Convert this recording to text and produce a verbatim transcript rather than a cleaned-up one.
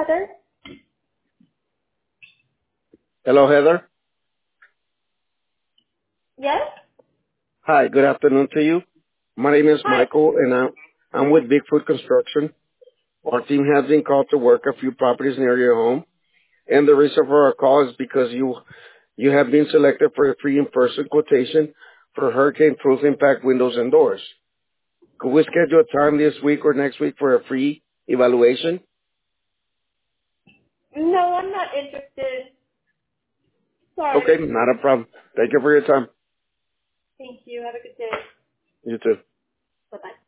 Heather. Hello, Heather. Yes? Hi, good afternoon to you. My name is Hi. Michael, and I'm, I'm with Bigfoot Construction. Our team has been called to work a few properties near your home, and the reason for our call is because you you have been selected for a free in-person quotation for hurricane-proof impact windows and doors. Could we schedule a time this week or next week for a free evaluation? No, I'm not interested. Okay, Sorry. not a problem. Thank you for your time. Thank you. Have a good day. You too. Bye-bye.